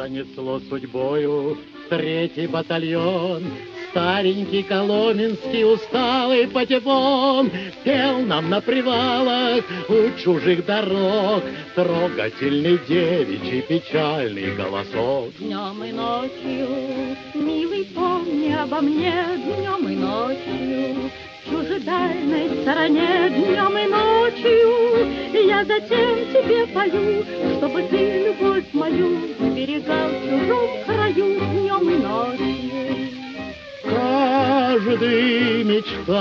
Занесло судьбою третий батальон. Старенький Коломенский, усталый патефон, пел нам на привалах у чужих дорог трогательный девичий печальный голосок. Днем и ночью, милый, помни обо мне, днем и ночью, в чужедальной стороне, днем и ночью, я затем тебе пою, чтобы ты любовь мою берегал в чужом краю, днем и ночью. Каждый мечтал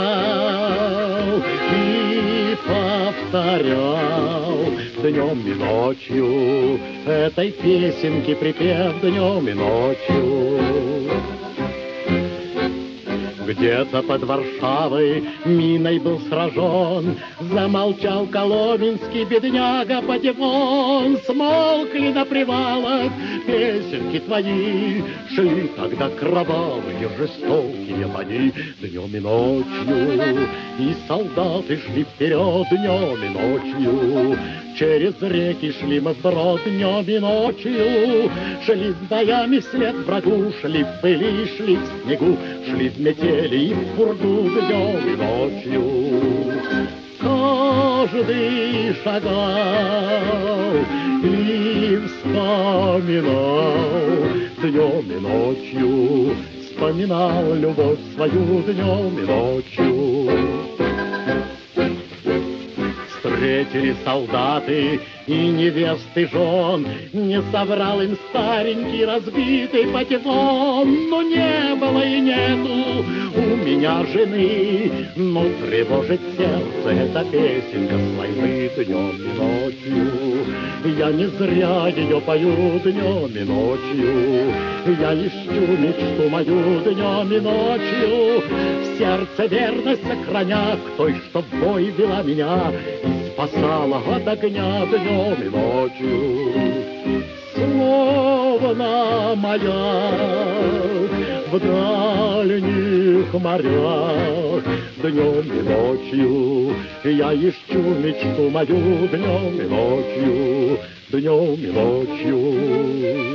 и повторял днем и ночью этой песенки припев днем и ночью. Где-то под Варшавой миной был сражен, замолчал Коломенский бедняга патефон. Смолкли на привалах песенки твои, шли тогда кровавые жестокие бои днем и ночью. И солдаты шли вперед днем и ночью, через реки шли мы вброд днем и ночью. Шли с боями вслед врагу, шли в пыли, шли в снегу, шли в метели и в пургу днем и ночью. Каждый шагал и вспоминал днем и ночью, вспоминал любовь свою днем и ночью. Встретили солдаты и невесты жен, не соврал им старенький разбитый патефон. Но не было и нету у меня жены, но тревожит сердце эта песенка с войны днем и ночью. Я не зря ее пою днем и ночью, я ищу мечту мою днем и ночью. В сердце верность сохраня к той, что в бой вела меня и спасала от огня днем и ночью. Словно маяк в дальних морях днем и ночью, я ищу мечту мою днем и ночью, днем и ночью.